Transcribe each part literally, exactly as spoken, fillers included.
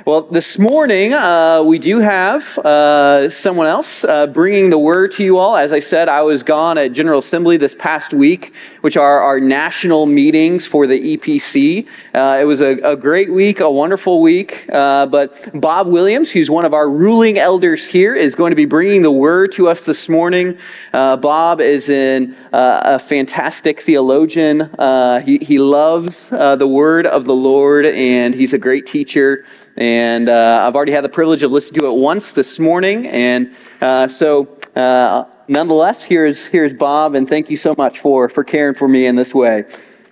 Well, this morning uh, we do have uh, someone else uh, bringing the word to you all. As I said, I was gone at General Assembly this past week, which are our national meetings for the E P C. Uh, it was a, a great week, a wonderful week. Uh, but Bob Williams, who's one of our ruling elders here, is going to be bringing the word to us this morning. Uh, Bob is in, uh, a fantastic theologian. Uh, he, he loves uh, the word of the Lord, and he's a great teacher. And uh, I've already had the privilege of listening to it once this morning. And uh, so uh, nonetheless, here's here's Bob, and thank you so much for, for caring for me in this way.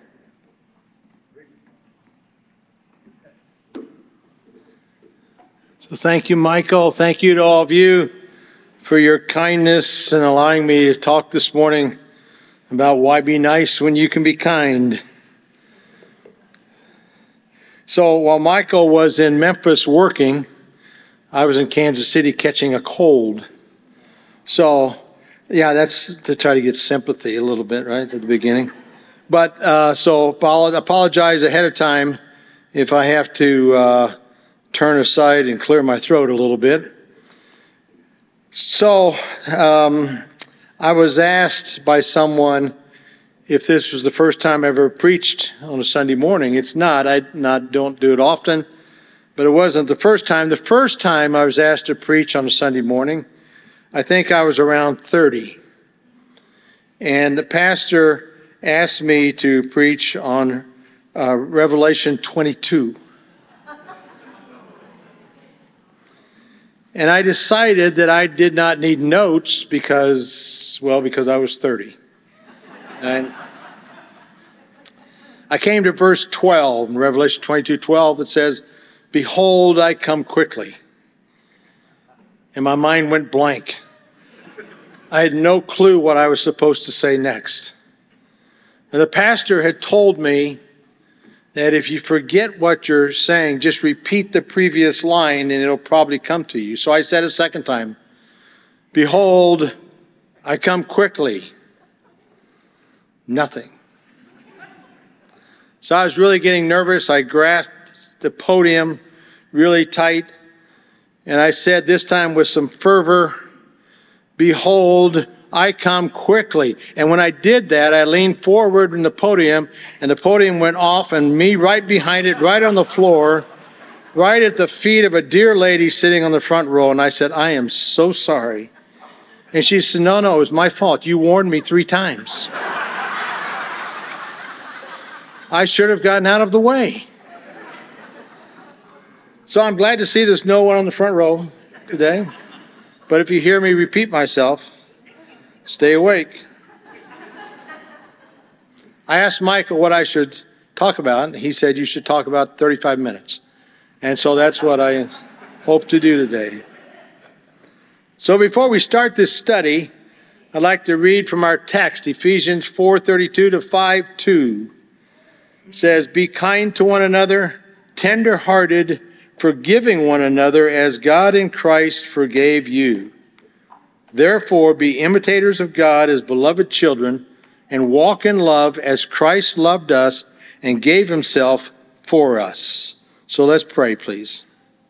So thank you, Michael. Thank you to all of you for your kindness and allowing me to talk this morning about why be nice when you can be kind. So while Michael was in Memphis working, I was in Kansas City catching a cold. So, yeah, that's to try to get sympathy a little bit, right, at the beginning. But uh, so I'll apologize ahead of time if I have to uh, turn aside and clear my throat a little bit. So um, I was asked by someone if this was the first time I ever preached on a Sunday morning. It's not. I not don't do it often, but it wasn't the first time. The first time I was asked to preach on a Sunday morning, I think I was around thirty. And the pastor asked me to preach on uh, Revelation twenty-two. And I decided that I did not need notes because, well, because I was thirty. And I came to verse twelve in Revelation twenty-two twelve that says, "Behold, I come quickly." And my mind went blank. I had no clue what I was supposed to say next. And the pastor had told me that if you forget what you're saying, just repeat the previous line and it'll probably come to you. So I said a second time, "Behold, I come quickly." Nothing. So I was really getting nervous. I grasped the podium really tight. And I said this time with some fervor, "Behold, I come quickly." And when I did that, I leaned forward in the podium, and the podium went off, and me right behind it, right on the floor, right at the feet of a dear lady sitting on the front row. And I said, "I am so sorry." And she said, "No, no, it was my fault. You warned me three times. I should have gotten out of the way." So I'm glad to see there's no one on the front row today. But if you hear me repeat myself, stay awake. I asked Michael what I should talk about. He said you should talk about thirty-five minutes. And so that's what I hope to do today. So before we start this study, I'd like to read from our text, Ephesians four thirty-two to five two. It says, "Be kind to one another, tender-hearted, forgiving one another as God in Christ forgave you. Therefore, be imitators of God as beloved children, and walk in love as Christ loved us and gave himself for us." So let's pray, please.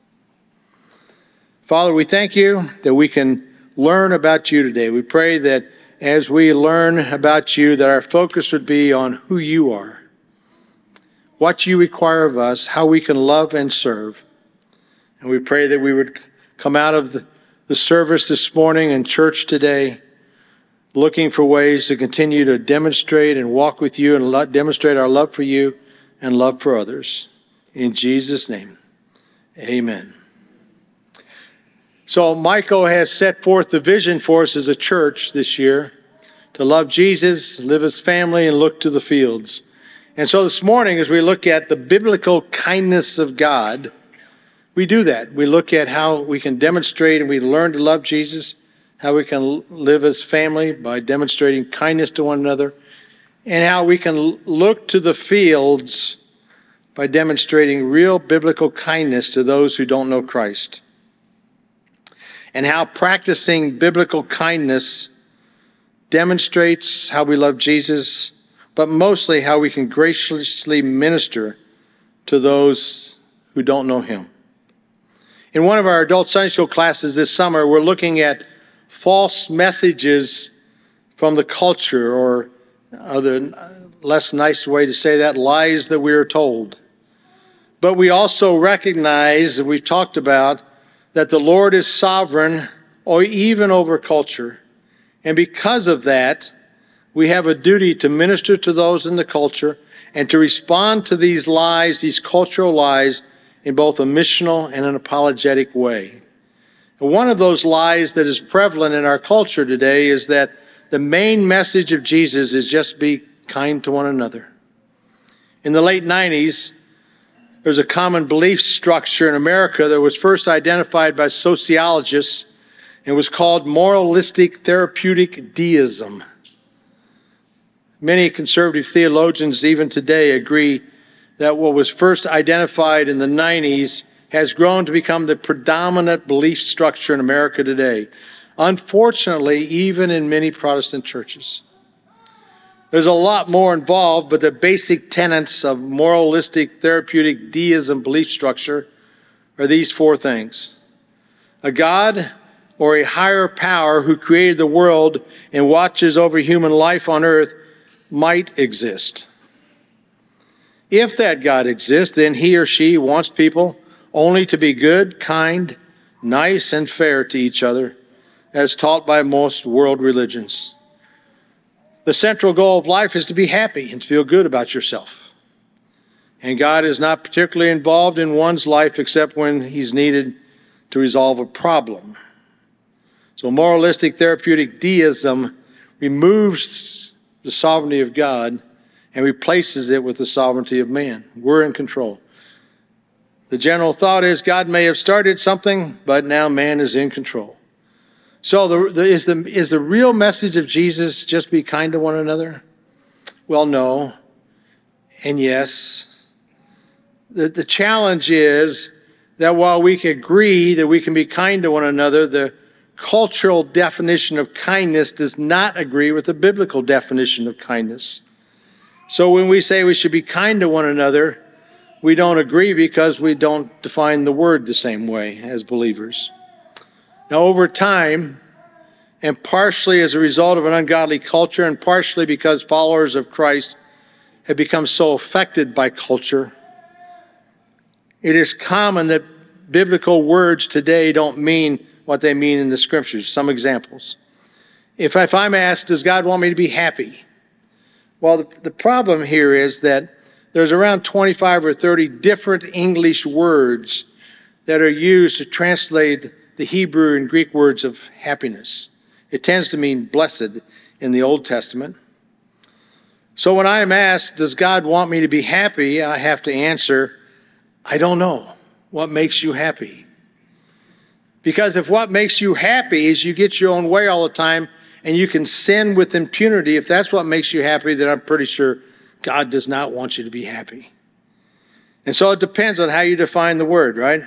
Father, we thank you that we can learn about you today. We pray that as we learn about you, that our focus would be on who you are, what you require of us, how we can love and serve. And we pray that we would come out of the, the service this morning and church today looking for ways to continue to demonstrate and walk with you and lo- demonstrate our love for you and love for others. In Jesus' name, amen. So Michael has set forth the vision for us as a church this year to love Jesus, live as family, and look to the fields. And so this morning, as we look at the biblical kindness of God, we do that. We look at how we can demonstrate and we learn to love Jesus, how we can live as family by demonstrating kindness to one another, and how we can look to the fields by demonstrating real biblical kindness to those who don't know Christ. And how practicing biblical kindness demonstrates how we love Jesus, but mostly how we can graciously minister to those who don't know him. In one of our adult Sunday school classes this summer, we're looking at false messages from the culture, or other less nice way to say that, lies that we are told. But we also recognize, and we've talked about, that the Lord is sovereign, or even over culture. And because of that, we have a duty to minister to those in the culture and to respond to these lies, these cultural lies, in both a missional and an apologetic way. And one of those lies that is prevalent in our culture today is that the main message of Jesus is just be kind to one another. In the late nineties, there was a common belief structure in America that was first identified by sociologists and was called moralistic therapeutic deism. Many conservative theologians even today agree that what was first identified in the nineties has grown to become the predominant belief structure in America today. Unfortunately, even in many Protestant churches. There's a lot more involved, but the basic tenets of moralistic therapeutic deism belief structure are these four things. A God or a higher power who created the world and watches over human life on earth might exist. If that God exists, then he or she wants people only to be good, kind, nice, and fair to each other, as taught by most world religions. The central goal of life is to be happy and to feel good about yourself. And God is not particularly involved in one's life except when he's needed to resolve a problem. So moralistic therapeutic deism removes the sovereignty of God and replaces it with the sovereignty of man. We're in control. The general thought is God may have started something, but now man is in control. So the, the, is, the, is the real message of Jesus just be kind to one another? Well, no. And yes. The, the challenge is that while we can agree that we can be kind to one another, the cultural definition of kindness does not agree with the biblical definition of kindness. So when we say we should be kind to one another, we don't agree because we don't define the word the same way as believers. Now, over time, and partially as a result of an ungodly culture, and partially because followers of Christ have become so affected by culture, it is common that biblical words today don't mean what they mean in the scriptures. Some examples. If, if I'm asked, does God want me to be happy? Well, the, the problem here is that there's around twenty-five or thirty different English words that are used to translate the Hebrew and Greek words of happiness. It tends to mean blessed in the Old Testament. So when I am asked, does God want me to be happy? I have to answer, I don't know. What makes you happy? Because if what makes you happy is you get your own way all the time and you can sin with impunity, if that's what makes you happy, then I'm pretty sure God does not want you to be happy. And so it depends on how you define the word, right?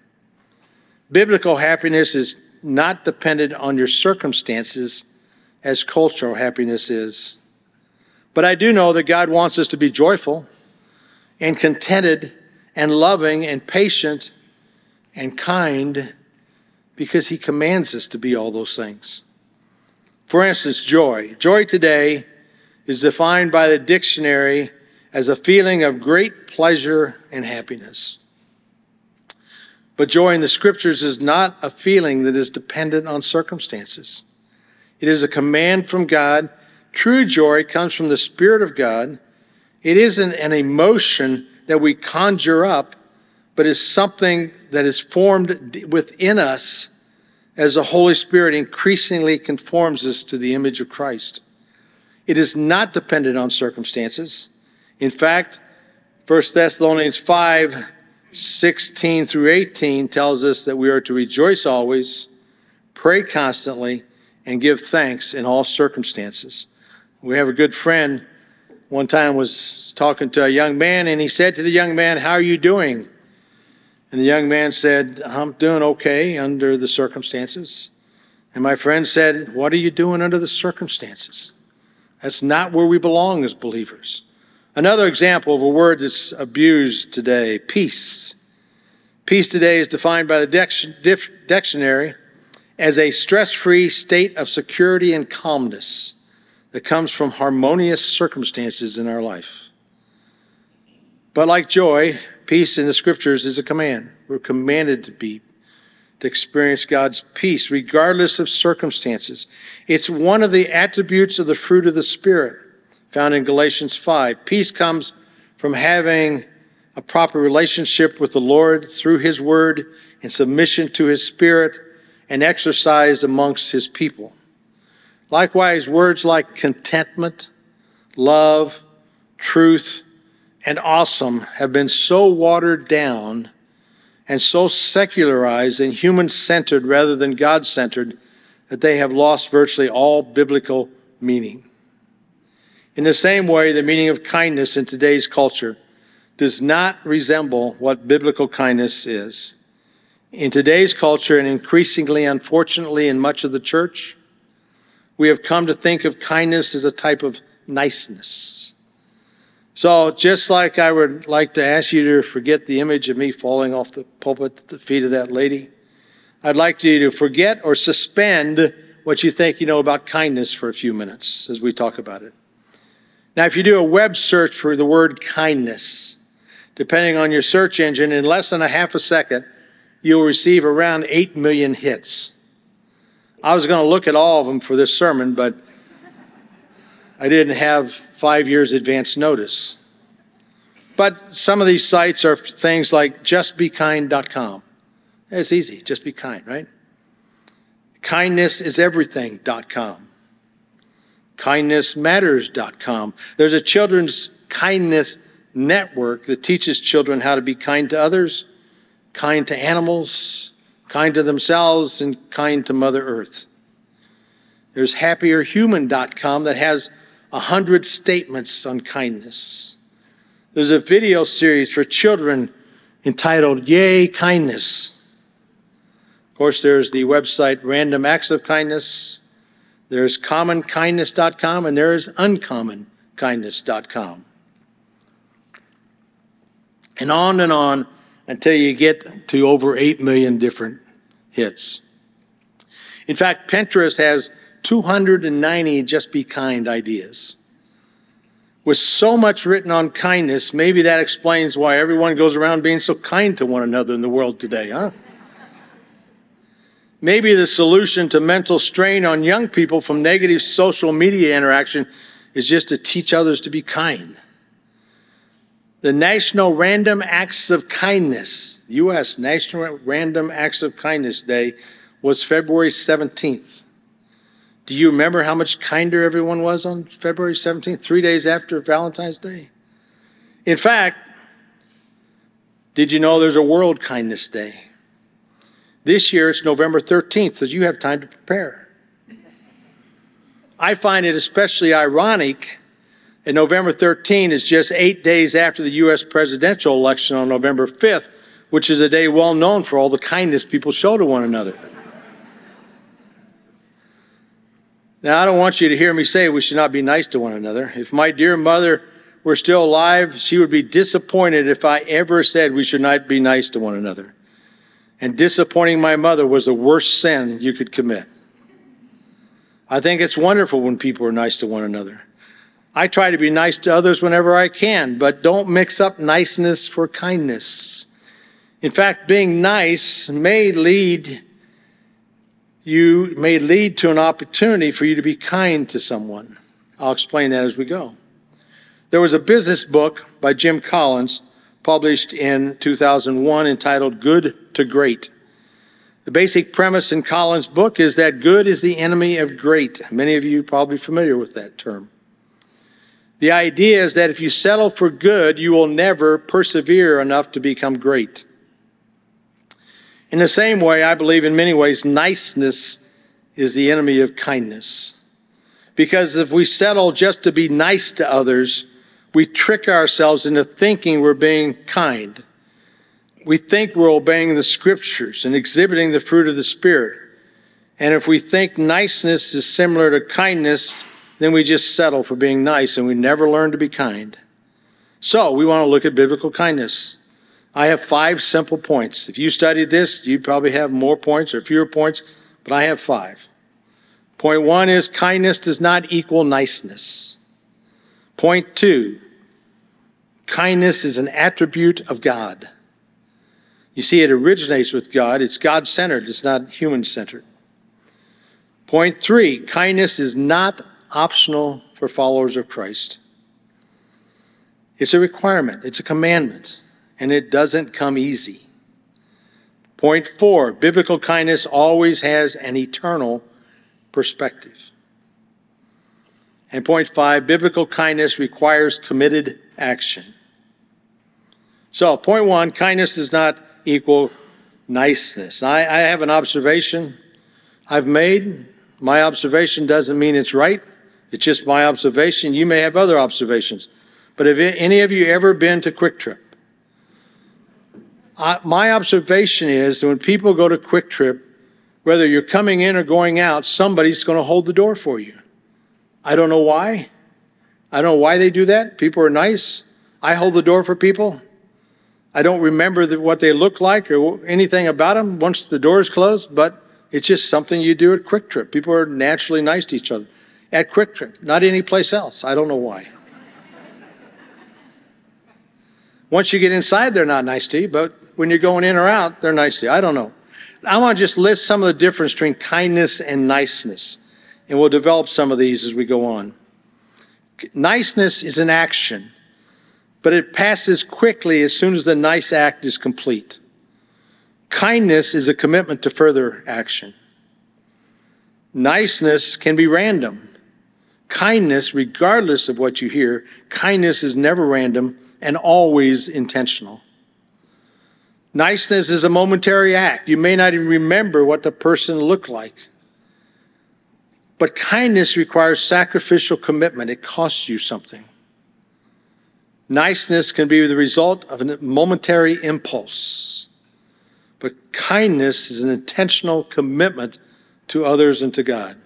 Biblical happiness is not dependent on your circumstances as cultural happiness is. But I do know that God wants us to be joyful and contented and loving and patient and kind because he commands us to be all those things. For instance, joy. Joy today is defined by the dictionary as a feeling of great pleasure and happiness. But joy in the scriptures is not a feeling that is dependent on circumstances. It is a command from God. True joy comes from the Spirit of God. It isn't an emotion that we conjure up, but is something that is formed within us as the Holy Spirit increasingly conforms us to the image of Christ. It is not dependent on circumstances. In fact, First Thessalonians five, sixteen through eighteen tells us that we are to rejoice always, pray constantly, and give thanks in all circumstances. We have a good friend one time was talking to a young man, and he said to the young man, "How are you doing?" And the young man said, "I'm doing okay under the circumstances." And my friend said, "What are you doing under the circumstances? That's not where we belong as believers." Another example of a word that's abused today, peace. Peace today is defined by the dex- dif- dictionary as a stress-free state of security and calmness that comes from harmonious circumstances in our life. But like joy, peace in the scriptures is a command. We're commanded to be, to experience God's peace regardless of circumstances. It's one of the attributes of the fruit of the Spirit found in Galatians five. Peace comes from having a proper relationship with the Lord through His Word and submission to His Spirit and exercised amongst His people. Likewise, words like contentment, love, truth, and awesome have been so watered down and so secularized and human-centered rather than God-centered that they have lost virtually all biblical meaning. In the same way, the meaning of kindness in today's culture does not resemble what biblical kindness is. In today's culture, and increasingly, unfortunately, in much of the church, we have come to think of kindness as a type of niceness. So just like I would like to ask you to forget the image of me falling off the pulpit at the feet of that lady, I'd like you to forget or suspend what you think you know about kindness for a few minutes as we talk about it. Now, if you do a web search for the word kindness, depending on your search engine, in less than a half a second, you'll receive around eight million hits. I was going to look at all of them for this sermon, but I didn't have five years advance notice. But some of these sites are things like just be kind dot com. It's easy, just be kind, right? kindness is everything dot com. kindness matters dot com. There's a children's kindness network that teaches children how to be kind to others, kind to animals, kind to themselves, and kind to Mother Earth. There's happier human dot com that has a hundred statements on kindness. There's a video series for children entitled Yay Kindness. Of course, there's the website Random Acts of Kindness. There's common kindness dot com, and there's uncommon kindness dot com. And on and on until you get to over eight million different hits. In fact, Pinterest has two hundred ninety just be kind ideas. With so much written on kindness, maybe that explains why everyone goes around being so kind to one another in the world today, huh? Maybe the solution to mental strain on young people from negative social media interaction is just to teach others to be kind. The National Random Acts of Kindness, U S National Random Acts of Kindness Day, was February seventeenth. Do you remember how much kinder everyone was on February seventeenth, three days after Valentine's Day? In fact, did you know there's a World Kindness Day? This year it's November thirteenth, so you have time to prepare. I find it especially ironic that November thirteenth is just eight days after the U S presidential election on November fifth, which is a day well known for all the kindness people show to one another. Now, I don't want you to hear me say we should not be nice to one another. If my dear mother were still alive, she would be disappointed if I ever said we should not be nice to one another. And disappointing my mother was the worst sin you could commit. I think it's wonderful when people are nice to one another. I try to be nice to others whenever I can, but don't mix up niceness for kindness. In fact, being nice may lead you may lead to an opportunity for you to be kind to someone. I'll explain that as we go. There was a business book by Jim Collins published in two thousand one entitled Good to Great. The basic premise in Collins' book is that good is the enemy of great. Many of you are probably familiar with that term. The idea is that if you settle for good, you will never persevere enough to become great. In the same way, I believe in many ways, niceness is the enemy of kindness. Because if we settle just to be nice to others, we trick ourselves into thinking we're being kind. We think we're obeying the scriptures and exhibiting the fruit of the Spirit. And if we think niceness is similar to kindness, then we just settle for being nice and we never learn to be kind. So we want to look at biblical kindness. I have five simple points. If you studied this, you probably have more points or fewer points, but I have five. Point one is kindness does not equal niceness. Point two, kindness is an attribute of God. You see, it originates with God. It's God-centered. It's not human-centered. Point three, kindness is not optional for followers of Christ. It's a requirement. It's a commandment, and it doesn't come easy. Point four, biblical kindness always has an eternal perspective. And point five, biblical kindness requires committed action. So, point one, kindness does not equal niceness. I, I have an observation I've made. My observation doesn't mean it's right. It's just my observation. You may have other observations. But have any of you ever been to Quick Trip? I, my observation is that when people go to Quick Trip, whether you're coming in or going out, somebody's going to hold the door for you. I don't know why. I don't know why they do that. People are nice. I hold the door for people. I don't remember the, what they look like or anything about them once the door is closed, but it's just something you do at Quick Trip. People are naturally nice to each other at Quick Trip, not any place else. I don't know why. Once you get inside, they're not nice to you, but when you're going in or out, they're nice to you. I don't know. I want to just list some of the difference between kindness and niceness, and we'll develop some of these as we go on. Niceness is an action, but it passes quickly as soon as the nice act is complete. Kindness is a commitment to further action. Niceness can be random. Kindness, regardless of what you hear, kindness is never random and always intentional. Niceness is a momentary act. You may not even remember what the person looked like. But kindness requires sacrificial commitment. It costs you something. Niceness can be the result of a momentary impulse. But kindness is an intentional commitment to others and to God.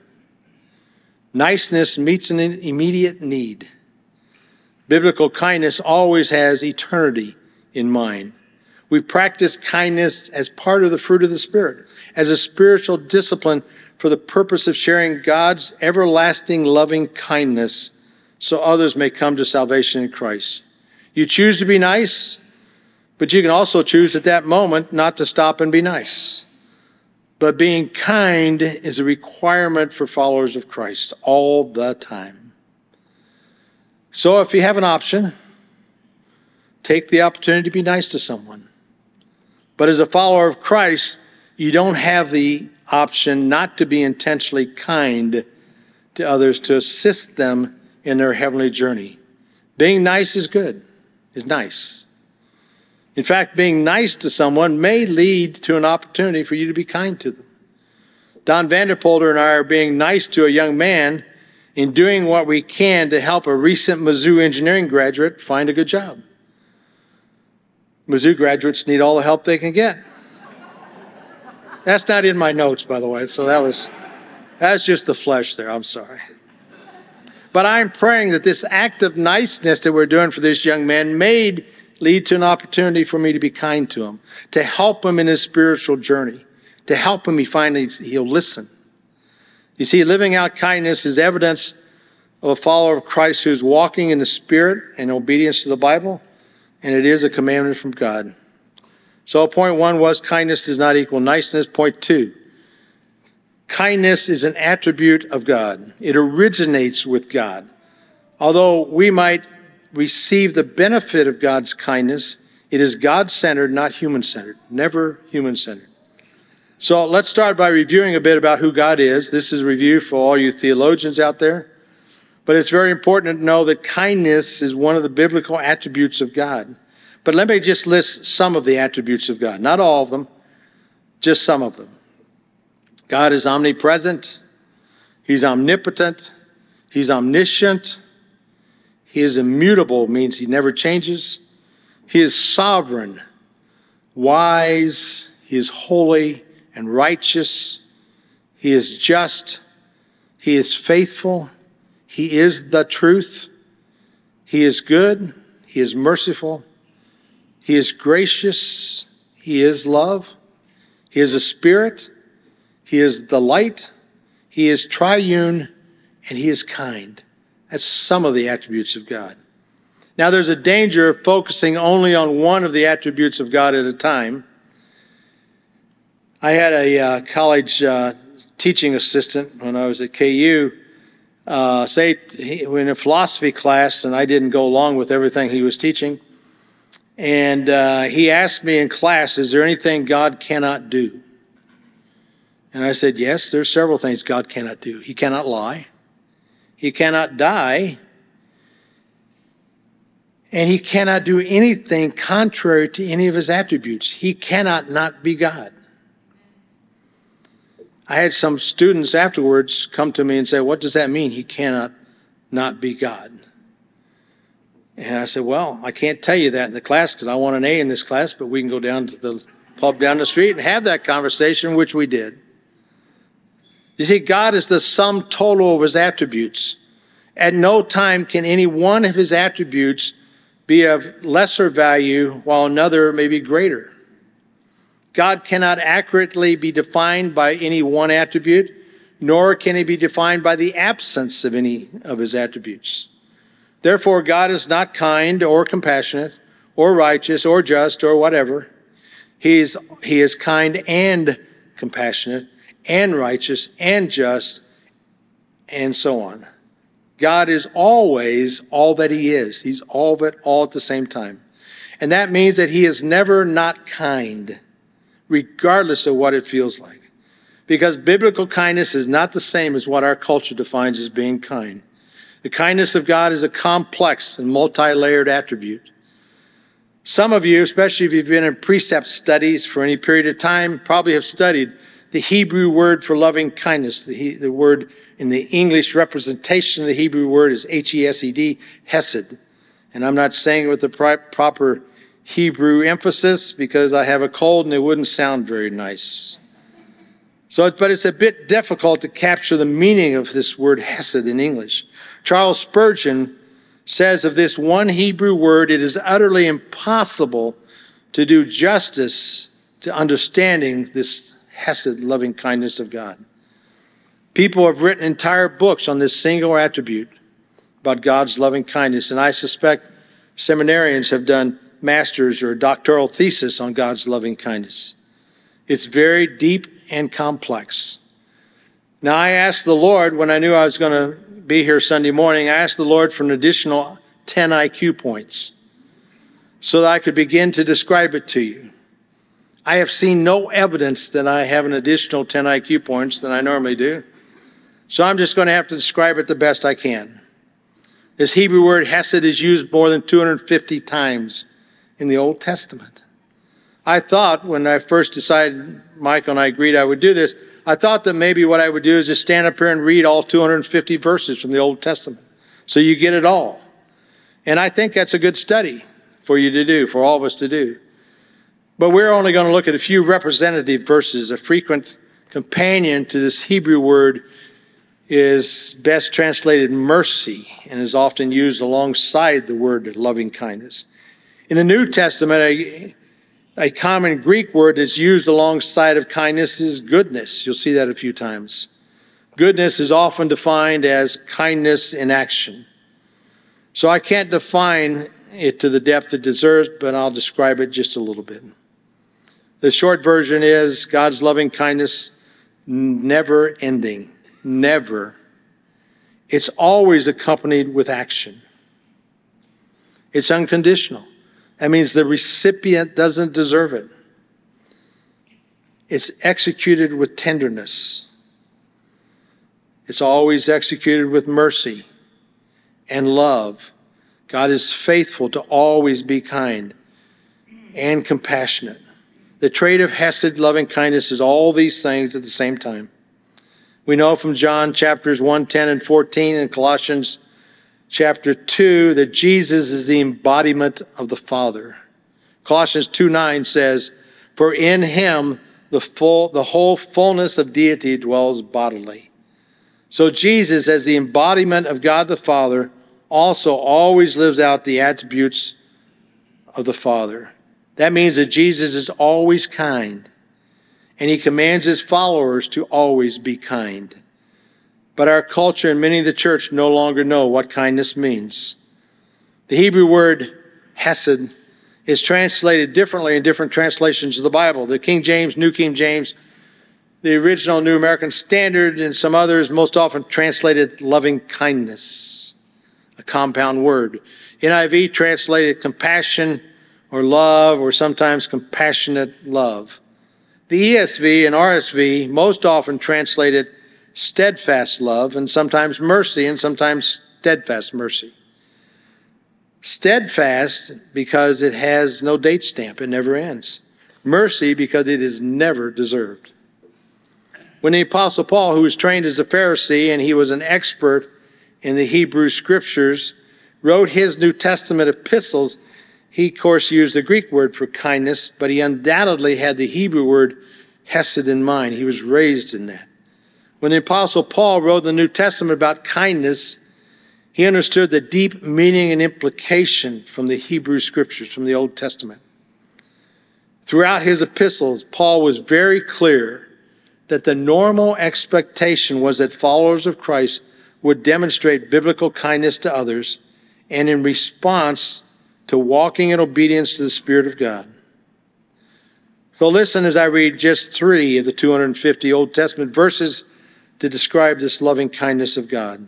Niceness meets an immediate need. Biblical kindness always has eternity in mind. We practice kindness as part of the fruit of the Spirit, as a spiritual discipline for the purpose of sharing God's everlasting loving kindness so others may come to salvation in Christ. You choose to be nice, but you can also choose at that moment not to stop and be nice. But being kind is a requirement for followers of Christ all the time. So if you have an option, take the opportunity to be nice to someone. But as a follower of Christ, you don't have the option not to be intentionally kind to others to assist them in their heavenly journey. Being nice is good, is nice. In fact, being nice to someone may lead to an opportunity for you to be kind to them. Don Vanderpolder and I are being nice to a young man in doing what we can to help a recent Mizzou engineering graduate find a good job. Mizzou graduates need all the help they can get. That's not in my notes, by the way, so that was, that's just the flesh there, I'm sorry. But I'm praying that this act of niceness that we're doing for this young man may lead to an opportunity for me to be kind to him, to help him in his spiritual journey, to help him he finally he'll listen. You see, living out kindness is evidence of a follower of Christ who's walking in the Spirit and obedience to the Bible, and it is a commandment from God. So point one was kindness does not equal niceness. Point two, kindness is an attribute of God. It originates with God. Although we might receive the benefit of God's kindness, it is God-centered, not human-centered, never human-centered. So let's start by reviewing a bit about who God is. This is a review for all you theologians out there. But it's very important to know that kindness is one of the biblical attributes of God. But let me just list some of the attributes of God. Not all of them, just some of them. God is omnipresent. He's omnipotent. He's omniscient. He is immutable, means he never changes. He is sovereign, wise. He is holy and righteous. He is just. He is faithful. He is the truth. He is good. He is merciful. He is gracious. He is love. He is a spirit. He is the light. He is triune, and he is kind. That's some of the attributes of God. Now, there's a danger of focusing only on one of the attributes of God at a time. I had a uh, college uh, teaching assistant when I was at K U uh, say he, in a philosophy class, and I didn't go along with everything he was teaching. And uh, he asked me in class, is there anything God cannot do? And I said, yes, there's several things God cannot do. He cannot lie. He cannot die. And he cannot do anything contrary to any of his attributes. He cannot not be God. I had some students afterwards come to me and say, what does that mean? He cannot not be God. And I said, well, I can't tell you that in the class because I want an A in this class, but we can go down to the pub down the street and have that conversation, which we did. You see, God is the sum total of his attributes. At no time can any one of his attributes be of lesser value while another may be greater. God cannot accurately be defined by any one attribute, nor can he be defined by the absence of any of his attributes. Therefore, God is not kind or compassionate or righteous or just or whatever. He is, he is kind and compassionate and righteous and just and so on. God is always all that he is. He's all of it all at the same time. And that means that he is never not kind, regardless of what it feels like. Because biblical kindness is not the same as what our culture defines as being kind. The kindness of God is a complex and multi-layered attribute. Some of you, especially if you've been in precept studies for any period of time, probably have studied the Hebrew word for loving kindness. The, the word in the English representation of the Hebrew word is H E S E D, hesed. And I'm not saying it with the proper Hebrew emphasis because I have a cold and it wouldn't sound very nice. So, but it's a bit difficult to capture the meaning of this word hesed in English. Charles Spurgeon says of this one Hebrew word, it is utterly impossible to do justice to understanding this hesed, loving kindness of God. People have written entire books on this single attribute about God's loving kindness, and I suspect seminarians have done master's or doctoral thesis on God's loving kindness. It's very deep and complex. Now, I asked the Lord when I knew I was going to be here Sunday morning, I asked the Lord for an additional ten I Q points so that I could begin to describe it to you. I have seen no evidence that I have an additional ten I Q points than I normally do. So I'm just going to have to describe it the best I can. This Hebrew word hesed is used more than two hundred fifty times in the Old Testament. I thought when I first decided, Michael and I agreed I would do this, I thought that maybe what I would do is just stand up here and read all two hundred fifty verses from the Old Testament. So you get it all. And I think that's a good study for you to do, for all of us to do. But we're only going to look at a few representative verses. A frequent companion to this Hebrew word is best translated mercy and is often used alongside the word loving kindness. In the New Testament, a, a common Greek word that's used alongside of kindness is goodness. You'll see that a few times. Goodness is often defined as kindness in action. So I can't define it to the depth it deserves, but I'll describe it just a little bit. The short version is God's loving kindness, never ending, never. It's always accompanied with action. It's unconditional. That means the recipient doesn't deserve it. It's executed with tenderness. It's always executed with mercy and love. God is faithful to always be kind and compassionate. The trait of hesed, loving kindness, is all these things at the same time. We know from John chapters one, ten, and fourteen, and Colossians chapter two, that Jesus is the embodiment of the Father. Colossians two nine says, "For in him the full, the whole fullness of deity dwells bodily." So Jesus, as the embodiment of God the Father, also always lives out the attributes of the Father. That means that Jesus is always kind, and he commands his followers to always be kind. But our culture and many of the church no longer know what kindness means. The Hebrew word hesed is translated differently in different translations of the Bible. The King James, New King James, the original New American Standard, and some others most often translated loving kindness, a compound word. N I V translated compassion or love, or sometimes compassionate love. The E S V and R S V most often translated steadfast love, and sometimes mercy, and sometimes steadfast mercy. Steadfast because it has no date stamp, it never ends. Mercy because it is never deserved. When the Apostle Paul, who was trained as a Pharisee and he was an expert in the Hebrew Scriptures, wrote his New Testament epistles, he, of course, used the Greek word for kindness, but he undoubtedly had the Hebrew word hesed in mind. He was raised in that. When the Apostle Paul wrote the New Testament about kindness, he understood the deep meaning and implication from the Hebrew Scriptures, from the Old Testament. Throughout his epistles, Paul was very clear that the normal expectation was that followers of Christ would demonstrate biblical kindness to others, and in response to walking in obedience to the Spirit of God. So listen as I read just three of the two hundred fifty Old Testament verses to describe this loving kindness of God.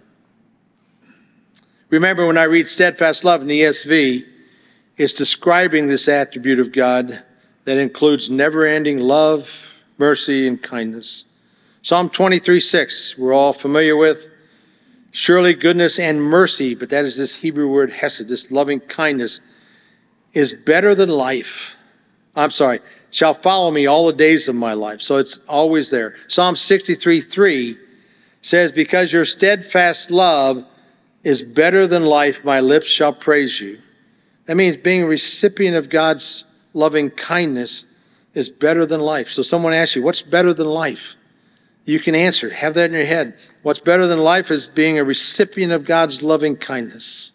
Remember, when I read steadfast love in the E S V, it's describing this attribute of God that includes never-ending love, mercy, and kindness. Psalm twenty-three six, we're all familiar with. Surely goodness and mercy, but that is this Hebrew word hesed, this loving kindness, is better than life. I'm sorry, shall follow me all the days of my life. So it's always there. Psalm sixty-three three says, because your steadfast love is better than life, my lips shall praise you. That means being a recipient of God's loving kindness is better than life. So someone asks you, what's better than life? You can answer, have that in your head. What's better than life is being a recipient of God's loving kindness.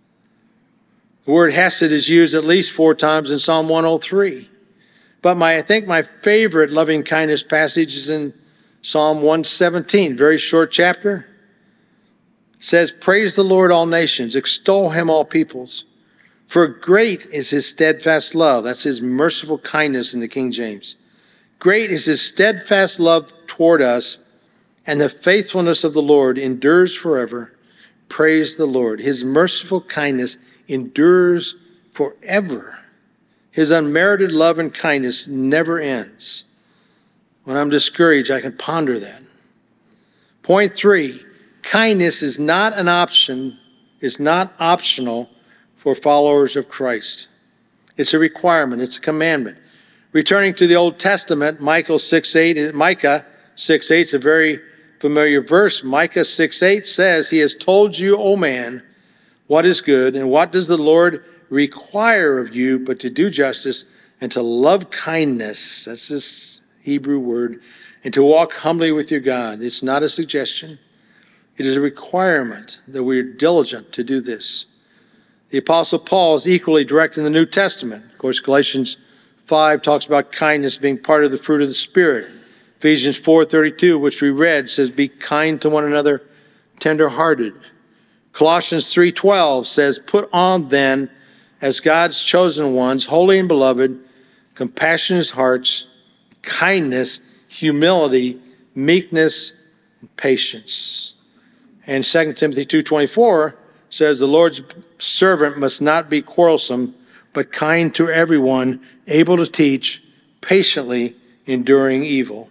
The word hesed is used at least four times in Psalm one oh three. But my, I think my favorite loving kindness passage is in Psalm one seventeen, very short chapter. It says, praise the Lord, all nations, extol him, all peoples. For great is his steadfast love. That's his merciful kindness in the King James. Great is his steadfast love toward us, and the faithfulness of the Lord endures forever. Praise the Lord. His merciful kindness endures forever. His unmerited love and kindness never ends. When I'm discouraged, I can ponder that. Point three, kindness is not an option, is not optional for followers of Christ. It's a requirement, it's a commandment. Returning to the Old Testament, Micah six eight, Micah six eight is a very familiar verse. Micah six eight says, he has told you, O man, what is good, and what does the Lord require of you but to do justice and to love kindness. That's this Hebrew word. And to walk humbly with your God. It's not a suggestion. It is a requirement that we are diligent to do this. The Apostle Paul is equally direct in the New Testament. Of course, Galatians five talks about kindness being part of the fruit of the Spirit. Ephesians four thirty-two, which we read, says, be kind to one another, tender-hearted. Colossians three twelve says, put on then, as God's chosen ones, holy and beloved, compassionate hearts, kindness, humility, meekness, and patience. And Second Timothy two twenty-four says, the Lord's servant must not be quarrelsome, but kind to everyone, able to teach, patiently enduring evil.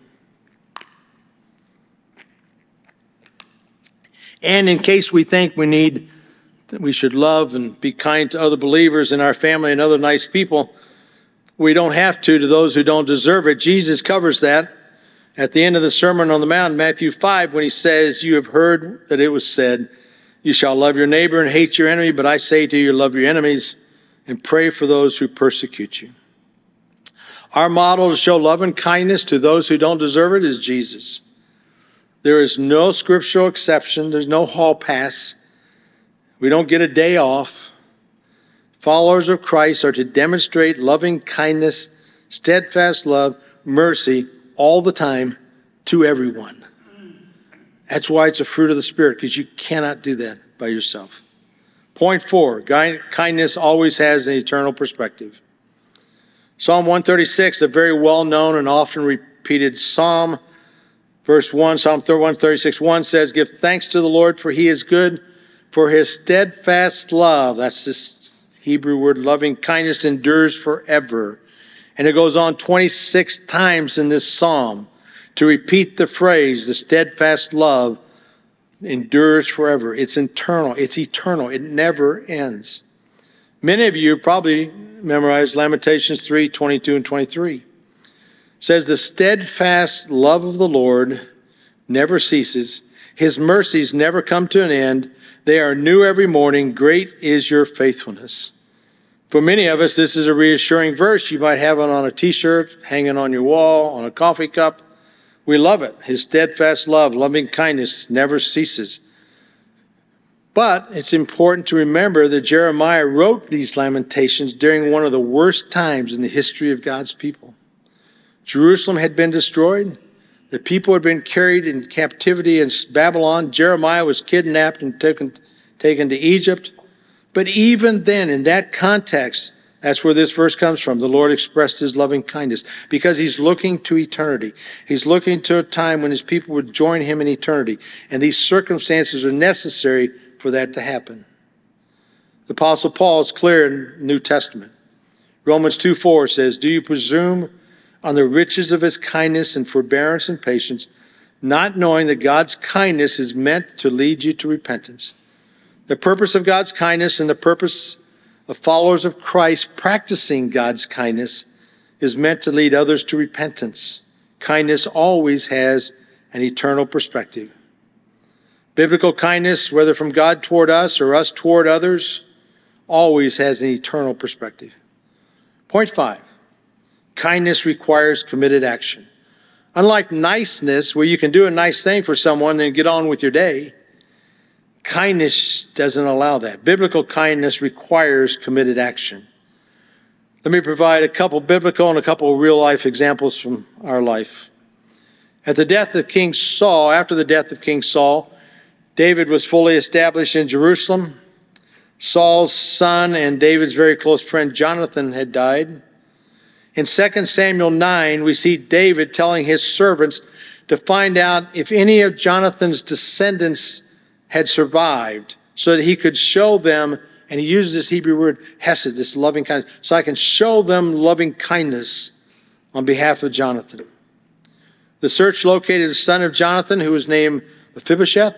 And in case we think we need, we should love and be kind to other believers in our family and other nice people, we don't have to to those who don't deserve it. Jesus covers that at the end of the Sermon on the Mount, Matthew five, when he says, you have heard that it was said, you shall love your neighbor and hate your enemy, but I say to you, love your enemies and pray for those who persecute you. Our model to show love and kindness to those who don't deserve it is Jesus. There is no scriptural exception. There's no hall pass. We don't get a day off. followers of Christ are to demonstrate loving kindness, steadfast love, mercy all the time to everyone. That's why it's a fruit of the Spirit, because you cannot do that by yourself. Point four, kindness always has an eternal perspective. Psalm one thirty-six, a very well-known and often repeated psalm, verse one, Psalm one thirty-six, one says, "Give thanks to the Lord, for he is good, for his steadfast love," that's this Hebrew word, loving kindness, endures forever. And it goes on twenty-six times in this psalm to repeat the phrase, the steadfast love endures forever. It's internal. It's eternal. It never ends. Many of you probably memorized Lamentations three, twenty-two and twenty-three. It says, "The steadfast love of the Lord never ceases. His mercies never come to an end. They are new every morning. Great is your faithfulness." For many of us, this is a reassuring verse. You might have it on a t-shirt, hanging on your wall, on a coffee cup. We love it. His steadfast love, loving kindness never ceases. But it's important to remember that Jeremiah wrote these lamentations during one of the worst times in the history of God's people. Jerusalem had been destroyed. The people had been carried in captivity in Babylon. Jeremiah was kidnapped and taken, taken to Egypt. But even then, in that context, that's where this verse comes from. The Lord expressed his loving kindness because he's looking to eternity. He's looking to a time when his people would join him in eternity. And these circumstances are necessary for that to happen. The Apostle Paul is clear in the New Testament. Romans two four says, "Do you presume on the riches of his kindness and forbearance and patience, not knowing that God's kindness is meant to lead you to repentance?" The purpose of God's kindness and the purpose of followers of Christ practicing God's kindness is meant to lead others to repentance. Kindness always has an eternal perspective. Biblical kindness, whether from God toward us or us toward others, always has an eternal perspective. Point five, kindness requires committed action. Unlike niceness, where you can do a nice thing for someone and then get on with your day, kindness doesn't allow that. Biblical kindness requires committed action. Let me provide a couple biblical and a couple real-life examples from our life. At the death of King Saul, after the death of King Saul, David was fully established in Jerusalem. Saul's son and David's very close friend Jonathan had died. In Second Samuel nine, we see David telling his servants to find out if any of Jonathan's descendants had survived so that he could show them, and he uses this Hebrew word, hesed, this loving kindness, so I can show them loving kindness on behalf of Jonathan. The search located a son of Jonathan who was named Mephibosheth.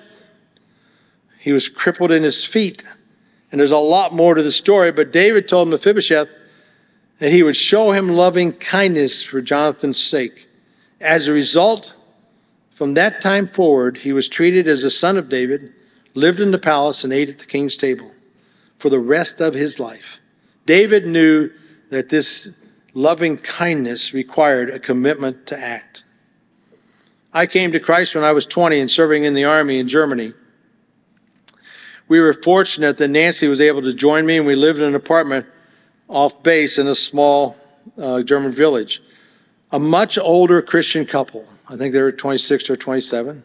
He was crippled in his feet, and there's a lot more to the story, but David told Mephibosheth that he would show him loving kindness for Jonathan's sake. As a result, from that time forward, he was treated as a son of David, lived in the palace, and ate at the king's table for the rest of his life. David knew that this loving kindness required a commitment to act. I came to Christ when I was twenty and serving in the army in Germany. We were fortunate that Nancy was able to join me, and we lived in an apartment off base in a small uh, German village. A much older Christian couple, I think they were twenty-six or twenty-seven,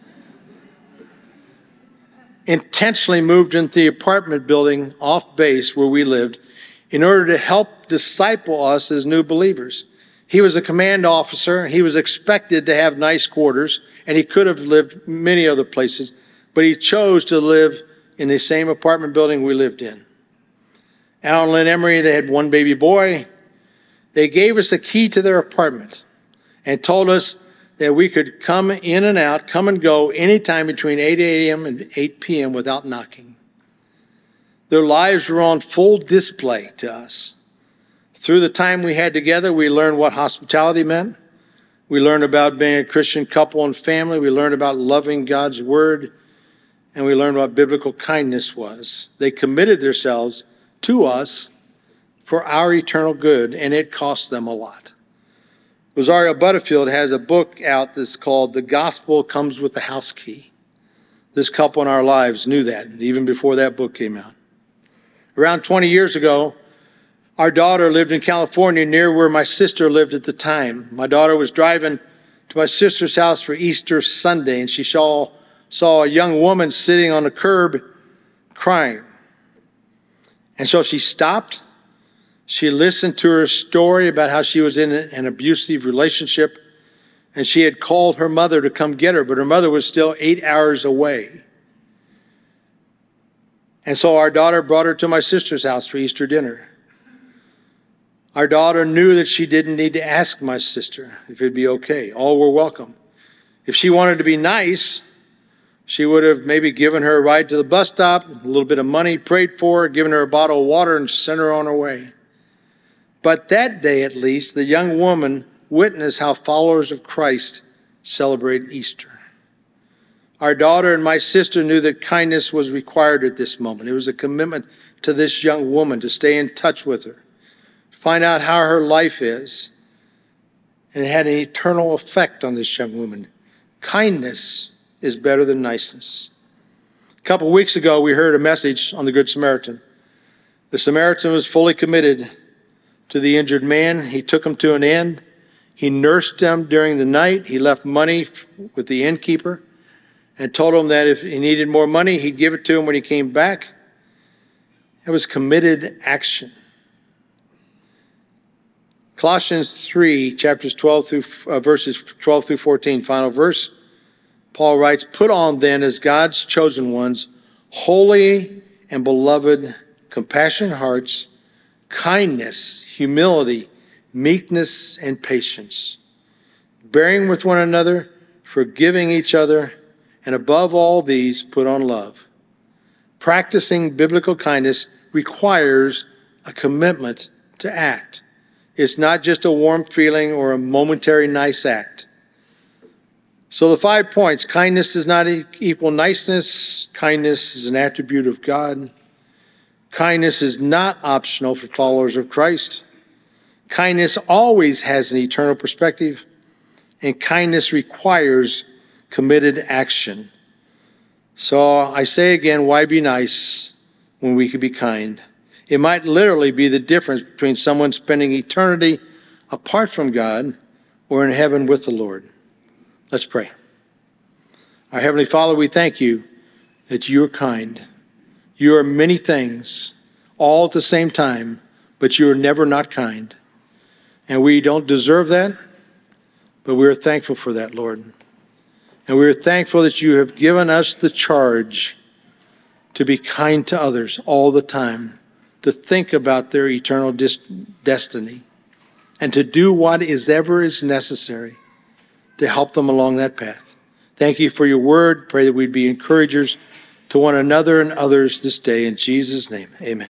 intentionally moved into the apartment building off base where we lived in order to help disciple us as new believers. He was a command officer. He was expected to have nice quarters, and he could have lived many other places, but he chose to live in the same apartment building we lived in. Al and Lynn Emery, they had one baby boy. They gave us the key to their apartment and told us that we could come in and out, come and go anytime between eight a.m. and eight p.m. without knocking. Their lives were on full display to us. Through the time we had together, we learned what hospitality meant. We learned about being a Christian couple and family. We learned about loving God's word. And we learned what biblical kindness was. They committed themselves to us for our eternal good, and it cost them a lot. Rosario Butterfield has a book out that's called The Gospel Comes with the House Key. This couple in our lives knew that, even before that book came out. Around twenty years ago, Our daughter lived in California near where my sister lived at the time. My daughter was driving to my sister's house for Easter Sunday, and she saw, saw a young woman sitting on a curb crying. And so she stopped. She listened to her story about how she was in an abusive relationship, and she had called her mother to come get her, but her mother was still eight hours away. And so our daughter brought her to my sister's house for Easter dinner. Our daughter knew that she didn't need to ask my sister if it'd be okay. All were welcome. If she wanted to be nice, she would have maybe given her a ride to the bus stop, a little bit of money, prayed for her, given her a bottle of water, and sent her on her way. But that day, at least, the young woman witnessed how followers of Christ celebrate Easter. Our daughter and my sister knew that kindness was required at this moment. It was a commitment to this young woman to stay in touch with her, find out how her life is. And it had an eternal effect on this young woman. Kindness is better than niceness. A couple of weeks ago, we heard a message on the Good Samaritan. The Samaritan was fully committed to the injured man. He took him to an inn. He nursed him during the night. He left money with the innkeeper and told him that if he needed more money, he'd give it to him when he came back. It was committed action. Colossians three, chapters twelve through uh, verses twelve through fourteen, final verse. Paul writes, "Put on then as God's chosen ones, holy and beloved, compassionate hearts, kindness, humility, meekness, and patience, bearing with one another, forgiving each other, and above all these, put on love." Practicing biblical kindness requires a commitment to act. It's not just a warm feeling or a momentary nice act. So the five points: kindness does not equal niceness. Kindness is an attribute of God. Kindness is not optional for followers of Christ. Kindness always has an eternal perspective. And kindness requires committed action. So I say again, why be nice when we could be kind? It might literally be the difference between someone spending eternity apart from God or in heaven with the Lord. Let's pray. Our Heavenly Father, we thank you that you are kind. You are many things, all at the same time, but you are never not kind. And we don't deserve that, but we are thankful for that, Lord. And we are thankful that you have given us the charge to be kind to others all the time, to think about their eternal dis- destiny, and to do what is ever is necessary to help them along that path. Thank you for your word. Pray that we'd be encouragers to one another and others this day. In Jesus' name, amen.